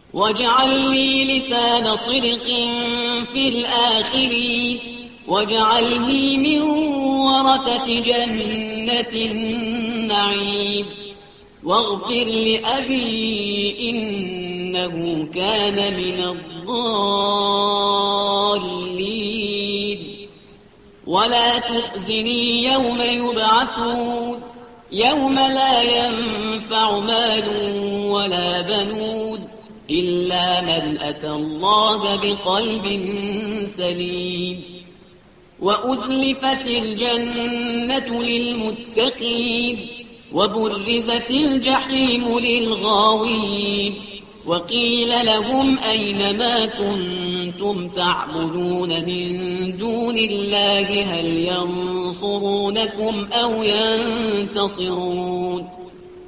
واجعل لي لسان صدق في الآخرين واجعلني من ورثة جنة النعيم واغفر لأبي إنه كان من الضالين ولا تخزني يوم يبعثون يوم لا ينفع مال ولا بنون إلا من أتى الله بقلب سليم وأزلفت الجنة للمتقين وبرزت الجحيم للغاوين وقيل لهم أين ما كنتم تعبدون من دون الله هل ينصرونكم أو ينتصرون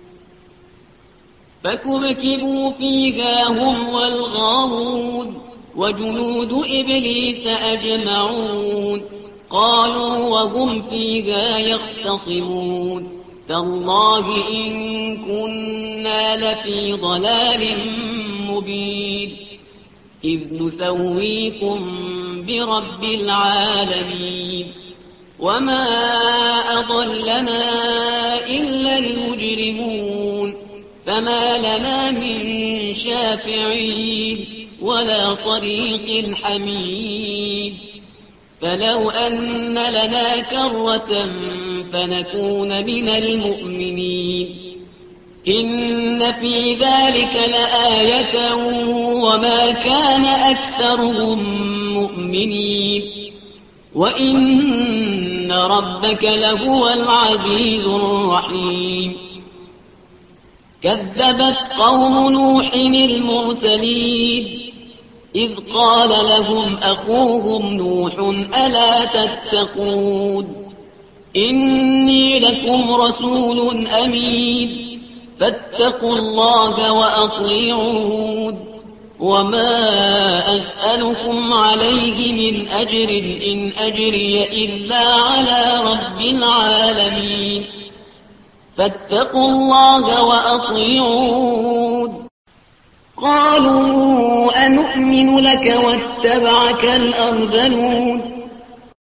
فكبكبوا فيها هم والغاوون وجنود إبليس أجمعون قالوا وهم فيها يختصمون تالله إن كنا لفي ضلال مبين إذ نسويكم برب العالمين وما أضلنا إلا المجرمون فما لنا من شافعين ولا صديق حميد فلو أن لنا كرة فنكون من المؤمنين إن في ذلك لآية وما كان أكثرهم مؤمنين وإن ربك لهو العزيز الرحيم كذبت قوم نوح المرسلين إذ قال لهم أخوهم نوح ألا تتقون إني لكم رسول أمين فاتقوا الله وأطيعون وما أسألكم عليه من أجر إن أجري إلا على رب العالمين فاتقوا الله وأطيعون قالوا أنؤمن لك واتبعك الأرذلون